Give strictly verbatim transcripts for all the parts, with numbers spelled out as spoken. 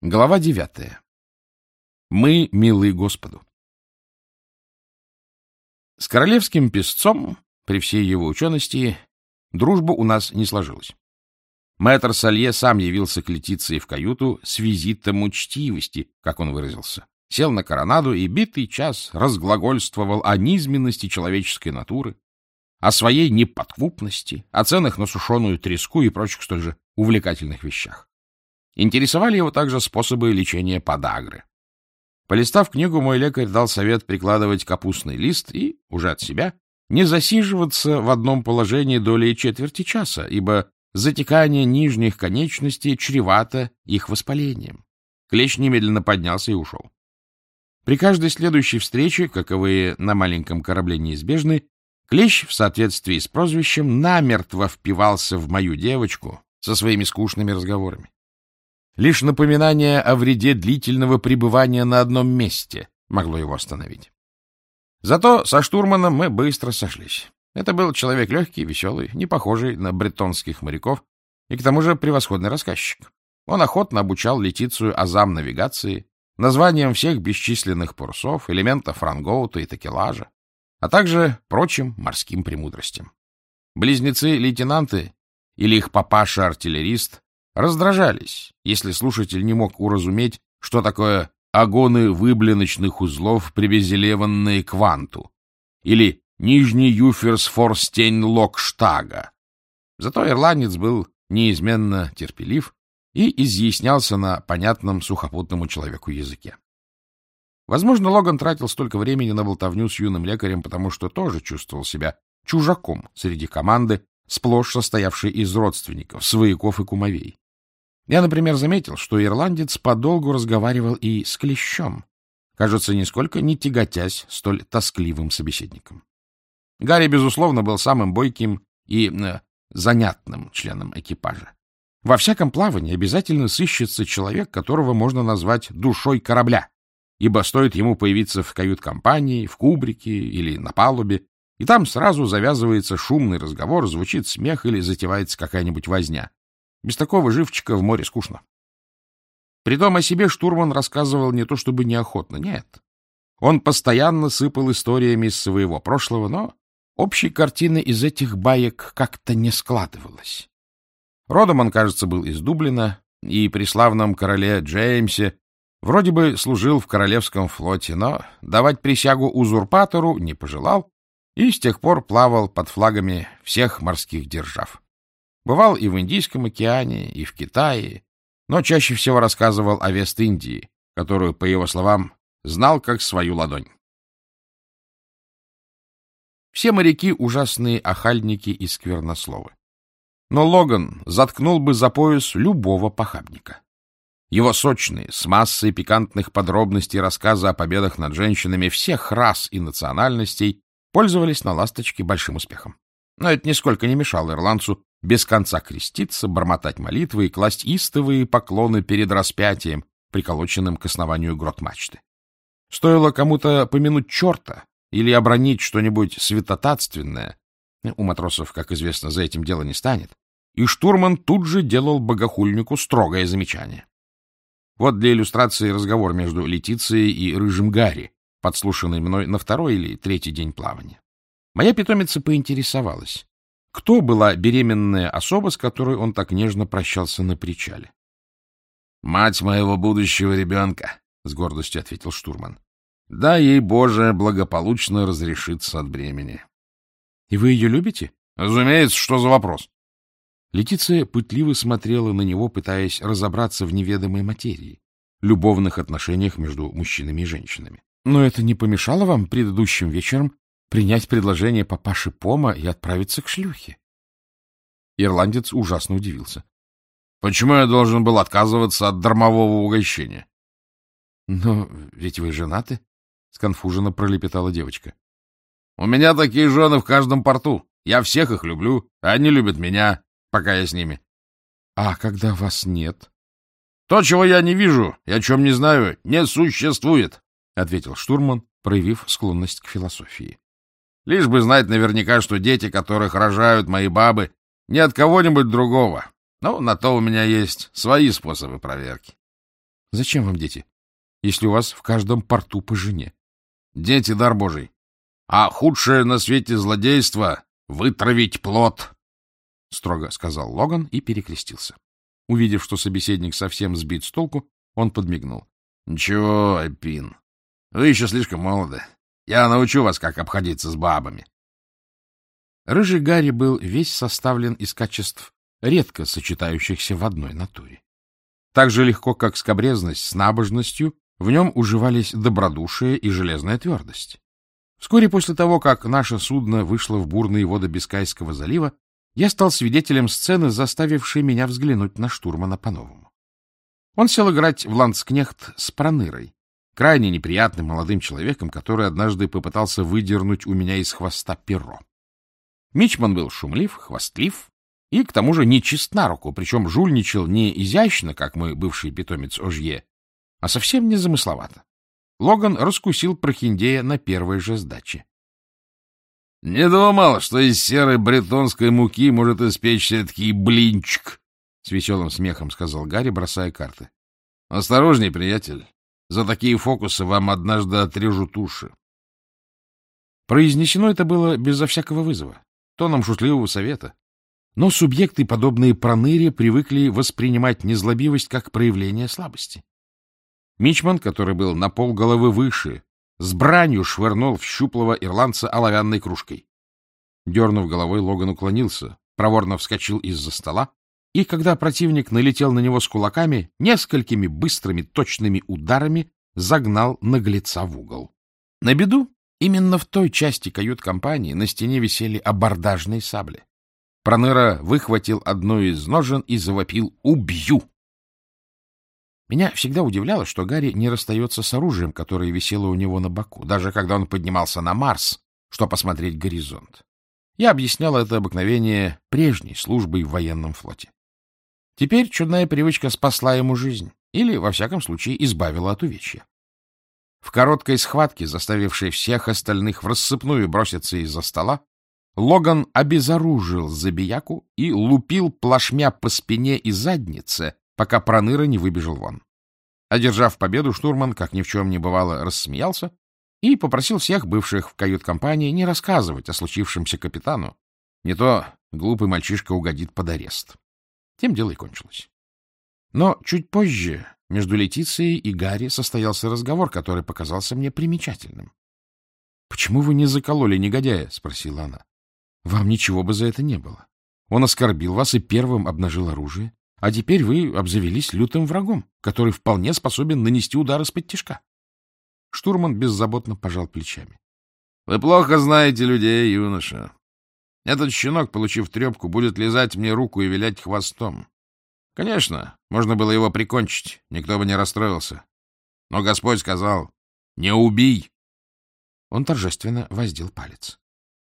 Глава девятая. Мы милы Господу. С королевским песцом, при всей его учености, дружба у нас не сложилась. Мэтр Салье сам явился к Летиции в каюту с визитом учтивости, как он выразился. Сел на коронаду и битый час разглагольствовал о низменности человеческой натуры, о своей неподкупности, о ценах на сушеную треску и прочих столь же увлекательных вещах. Интересовали его также способы лечения подагры. Полистав книгу, мой лекарь дал совет прикладывать капустный лист и, уже от себя, не засиживаться в одном положении долей четверти часа, ибо затекание нижних конечностей чревато их воспалением. Клещ немедленно поднялся и ушел. При каждой следующей встрече, каковые на маленьком корабле неизбежны, Клещ, в соответствии с прозвищем, намертво впивался в мою девочку со своими скучными разговорами. Лишь напоминание о вреде длительного пребывания на одном месте могло его остановить. Зато со штурманом мы быстро сошлись. Это был человек легкий, веселый, не похожий на бретонских моряков и к тому же превосходный рассказчик. Он охотно обучал Летицию азам навигации, названиям всех бесчисленных парусов, элементов рангоута и такелажа, а также прочим морским премудростям. Близнецы-лейтенанты или их папаша-артиллерист раздражались, если слушатель не мог уразуметь, что такое огоны выблиночных узлов, привезелеванные к ванту, или нижний юферс форстень локштага. Зато ирландец был неизменно терпелив и изъяснялся на понятном сухопутному человеку языке. Возможно, Логан тратил столько времени на болтовню с юным лекарем, потому что тоже чувствовал себя чужаком среди команды, сплошь состоявшей из родственников, свояков и кумовей. Я, например, заметил, что ирландец подолгу разговаривал и с Клещом, кажется, нисколько не тяготясь столь тоскливым собеседником. Гарри, безусловно, был самым бойким и э, занятным членом экипажа. Во всяком плавании обязательно сыщется человек, которого можно назвать душой корабля, ибо стоит ему появиться в кают-компании, в кубрике или на палубе, и там сразу завязывается шумный разговор, звучит смех или затевается какая-нибудь возня. Без такого живчика в море скучно. Притом о себе штурман рассказывал не то чтобы неохотно, нет. Он постоянно сыпал историями из своего прошлого, но общей картины из этих баек как-то не складывалось. Родом он, кажется, был из Дублина, и при славном короле Джеймсе вроде бы служил в королевском флоте, но давать присягу узурпатору не пожелал и с тех пор плавал под флагами всех морских держав. Бывал и в Индийском океане, и в Китае, но чаще всего рассказывал о Вест-Индии, которую, по его словам, знал как свою ладонь. Все моряки — ужасные охальники и сквернословы. Но Логан заткнул бы за пояс любого похабника. Его сочные, с массой пикантных подробностей рассказы о победах над женщинами всех рас и национальностей пользовались на «Ласточке» большим успехом. Но это нисколько не мешало ирландцу без конца креститься, бормотать молитвы и класть истовые поклоны перед распятием, приколоченным к основанию грот-мачты. Стоило кому-то помянуть черта или обронить что-нибудь святотатственное, у матросов, как известно, за этим дело не станет, и штурман тут же делал богохульнику строгое замечание. Вот для иллюстрации разговор между Летицией и рыжим Гарри, подслушанный мной на второй или третий день плавания. Моя питомица поинтересовалась, кто была беременная особа, с которой он так нежно прощался на причале. — Мать моего будущего ребенка, — с гордостью ответил штурман. — Да ей, Боже, благополучно разрешиться от бремени. — И вы ее любите? — Разумеется, что за вопрос? Летиция пытливо смотрела на него, пытаясь разобраться в неведомой материи, любовных отношениях между мужчинами и женщинами. — Но это не помешало вам предыдущим вечером принять предложение папаши Пома и отправиться к шлюхе? Ирландец ужасно удивился. — Почему я должен был отказываться от дармового угощения? — Но ведь вы женаты, — сконфуженно пролепетала девочка. — У меня такие жены в каждом порту. Я всех их люблю, а они любят меня, пока я с ними. — А когда вас нет? — То, чего я не вижу и о чем не знаю, не существует, — ответил штурман, проявив склонность к философии. Лишь бы знать наверняка, что дети, которых рожают мои бабы, не от кого-нибудь другого. Но на то у меня есть свои способы проверки. — Зачем вам дети, если у вас в каждом порту по жене? — Дети — дар Божий. А худшее на свете злодейство — вытравить плод, — строго сказал Логан и перекрестился. Увидев, что собеседник совсем сбит с толку, он подмигнул. — Ничего, Эпин, вы еще слишком молоды. Я научу вас, как обходиться с бабами. Рыжий Гарри был весь составлен из качеств, редко сочетающихся в одной натуре. Так же легко, как скабрезность с набожностью, в нем уживались добродушие и железная твердость. Вскоре после того, как наше судно вышло в бурные воды Бискайского залива, я стал свидетелем сцены, заставившей меня взглянуть на штурмана по-новому. Он сел играть в ландскнехт с Пронырой, крайне неприятным молодым человеком, который однажды попытался выдернуть у меня из хвоста перо. Мичман был шумлив, хвастлив и, к тому же, нечист на руку, причем жульничал не изящно, как мой бывший питомец Ожье, а совсем незамысловато. Логан раскусил прохиндея на первой же сдаче. — Не думал, что из серой бретонской муки может испечься такой блинчик, — с веселым смехом сказал Гарри, бросая карты. — Осторожней, приятель. За такие фокусы вам однажды отрежут уши. Произнесено это было безо всякого вызова, тоном шутливого совета. Но субъекты, подобные Проныре, привыкли воспринимать незлобивость как проявление слабости. Мичман, который был на полголовы выше, с бранью швырнул в щуплого ирландца оловянной кружкой. Дернув головой, Логан уклонился, проворно вскочил из-за стола, и, когда противник налетел на него с кулаками, несколькими быстрыми точными ударами загнал наглеца в угол. На беду, именно в той части кают-компании на стене висели абордажные сабли. Проныра выхватил одну из ножен и завопил «Убью!». Меня всегда удивляло, что Гарри не расстается с оружием, которое висело у него на боку, даже когда он поднимался на Марс, чтобы посмотреть горизонт. Я объяснял это обыкновение прежней службой в военном флоте. Теперь чудная привычка спасла ему жизнь, или, во всяком случае, избавила от увечья. В короткой схватке, заставившей всех остальных врассыпную броситься из-за стола, Логан обезоружил забияку и лупил плашмя по спине и заднице, пока Проныра не выбежал вон. Одержав победу, штурман, как ни в чем не бывало, рассмеялся и попросил всех бывших в кают-компании не рассказывать о случившемся капитану, не то глупый мальчишка угодит под арест. Тем дело и кончилось. Но чуть позже между Летицией и Гарри состоялся разговор, который показался мне примечательным. — Почему вы не закололи негодяя? — спросила она. — Вам ничего бы за это не было. Он оскорбил вас и первым обнажил оружие, а теперь вы обзавелись лютым врагом, который вполне способен нанести удар из-под тишка. Штурман беззаботно пожал плечами. — Вы плохо знаете людей, юноша. Этот щенок, получив трепку, будет лизать мне руку и вилять хвостом. Конечно, можно было его прикончить, никто бы не расстроился. Но Господь сказал: «Не убий!» Он торжественно воздел палец.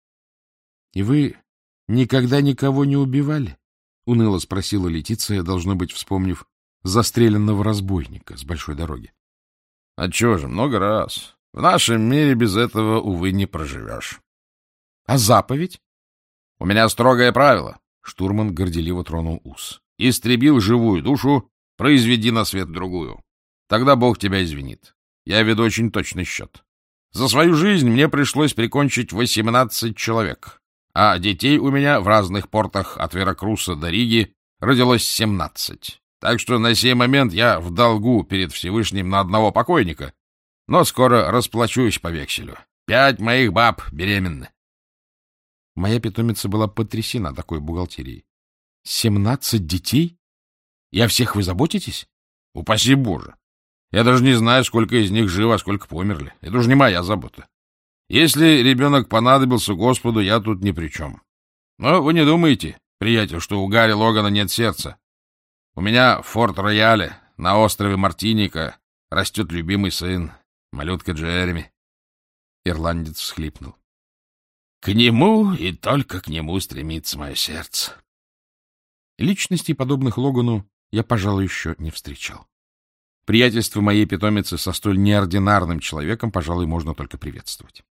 — И вы никогда никого не убивали? — уныло спросила Летиция, должно быть, вспомнив застреленного разбойника с большой дороги. — Отчего же, много раз. В нашем мире без этого, увы, не проживешь. — А заповедь? — У меня строгое правило. Штурман горделиво тронул ус. — Истребил живую душу, произведи на свет другую. Тогда Бог тебя извинит. Я веду очень точный счет. За свою жизнь мне пришлось прикончить восемнадцать человек, а детей у меня в разных портах от Веракруса до Риги родилось семнадцать. Так что на сей момент я в долгу перед Всевышним на одного покойника, но скоро расплачусь по векселю. Пять моих баб беременны. Моя питомица была потрясена такой бухгалтерией. Семнадцать детей? И о всех вы заботитесь? Упаси Боже! Я даже не знаю, сколько из них живо, а сколько померли. Это уж не моя забота. Если ребенок понадобился Господу, я тут ни при чем. Но вы не думаете, приятель, что у Гарри Логана нет сердца? У меня в Форт-Рояле на острове Мартиника растет любимый сын, малютка Джереми. Ирландец всхлипнул. К нему и только к нему стремится мое сердце. Личностей, подобных Логану, я, пожалуй, еще не встречал. Приятельство моей питомицы со столь неординарным человеком, пожалуй, можно только приветствовать.